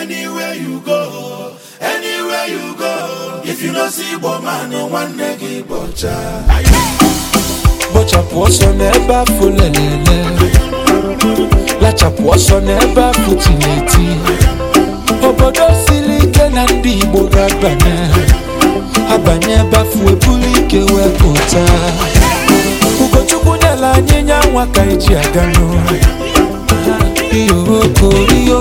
Anywhere you go, if you don't see woman, no one negi bocha. Bocha poso neba fulelele, la chaposo neba futileti. Obodo silike nandi bogabane, abanye bafu ebulike wekota. Ugochukune la nyenya waka eji agano. Iyoko.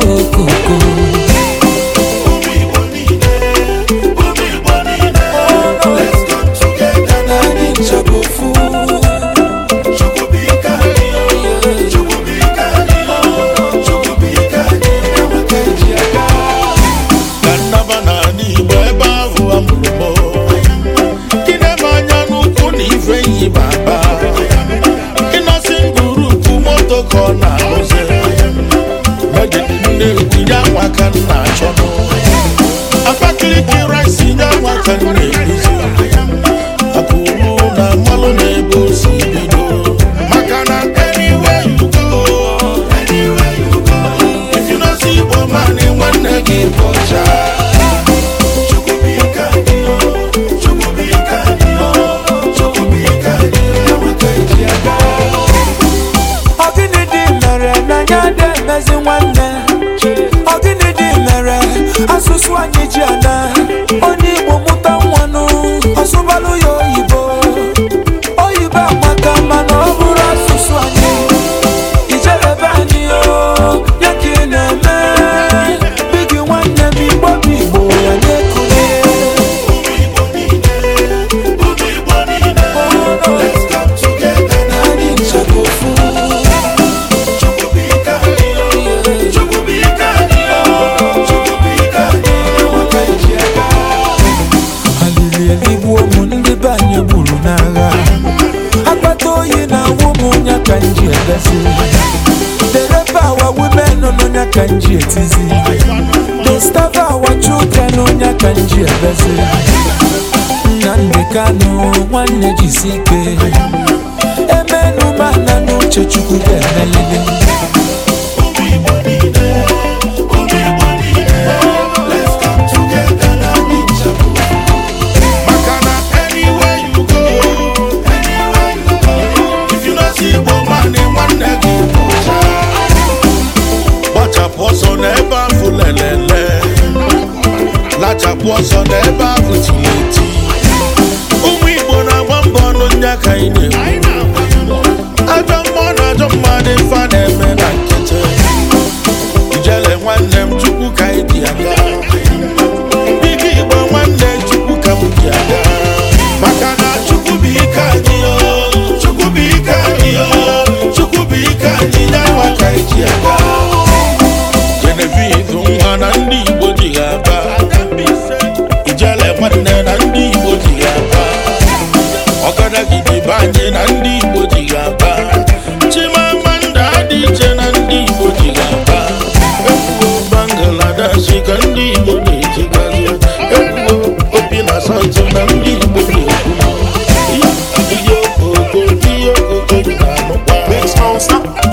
Asusu anyijiana oni bomuta nwanu osubalu yo oyibo amaka mana oburu asusu anyi ijelebe ani yo yakine me bigi nwanne mi igbo ya nekune let's come together na ni nchagofu the rapper our women no kanji etizi. The staff our children no kanji ebezi. Nande kano wane jisike. Emenu mana no chechuku gemelele. Poso neba fulelele, la chaposo neba futileti. Igbo na wambo no nyaka ine. Ajamade fane me na kete. Ijele nwanne m chukwu ka idi aga. Bigi Igbo nwanne chukwu ka m di aga. Maka na chukwu bi ike anyị yo, chukwu bi ike anyị yo, chukwu bi ike anyị ya waka iji aga. Na ndị Igbo ji ga-aba ijele nwanne na ndị Igbo ji ga-aba ọgadagidi banye na ndị Igbo ji ga-aba Chimamanda dị iche na ndị Igbo ji ga-aba ekwuo Bangladesh ka ndị Igbo na-ejigazi ekwuo obi na South na ndị Igbo na-ekwu ihe okoko na anụkwa